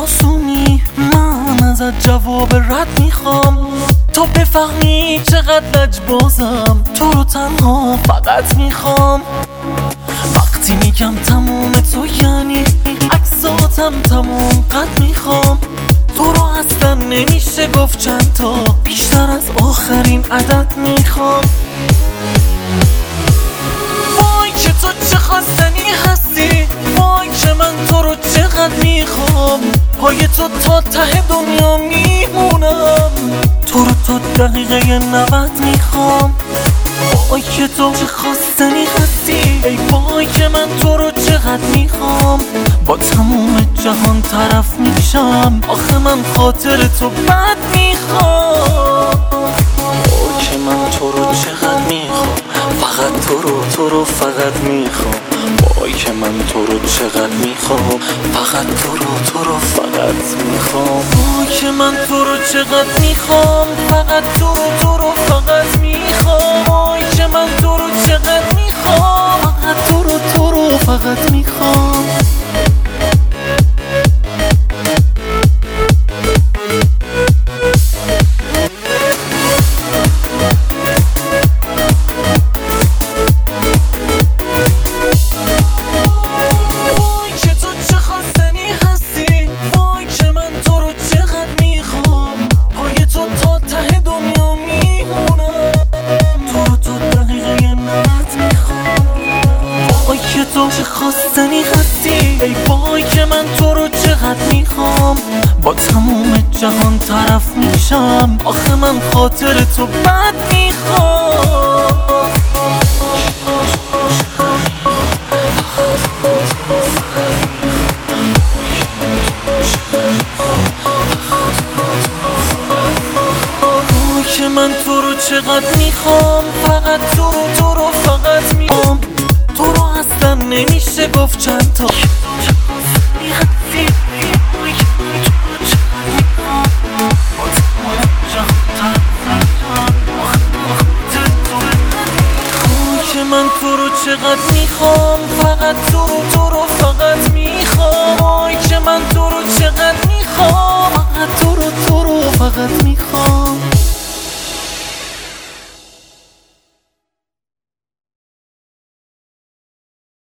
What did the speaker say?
آسونی من ازت جواب رد میخوام تا بفهمی چقدر لجبازم. تو رو تنها فقط میخوام. وقتی میگم تموم تو یعنی عکساتم تموم قد میخوام. تو رو اصلا نمیشه گفت چند تا، بیشتر از آخرین عدد میخوام. وای که تو چه خواستنی هستی، وای که من تو رو چقدر میخوام. پای تو تا ته دنیا میمونم، تو رو تا دقیقه 90 میخوام. وای که تو چه خواستنی هستی، ای وای که من تو رو چقدر میخوام. با تموم جهان طرف میشم، آخه من خاطر تو بد میخوام. وای که من تو رو چقدر میخوام، فقط تو رو فقط میخوام. وای که من تو رو چقدر میخوام، فقط تو رو فقط میخوام. وای که من تو رو چقدر میخوام، فقط تو رو فقط میخوام. وای که من تو رو چقدر میخوام، فقط تو رو فقط میخوام. تو چه خواستنی هستی، ای وای که من تو رو چقدر میخوام. با تموم جهان طرف میشم، آخه من خاطر تو بد میخوام. وای که من تو رو چقدر میخوام، فقط تو رو فقط میخوام. تو رو اصلا نمیشه گفت چند تا. که من تو رو چقدر میخوام، فقط تو رو فقط میخوام. وای که من تو رو چقدر میخوام.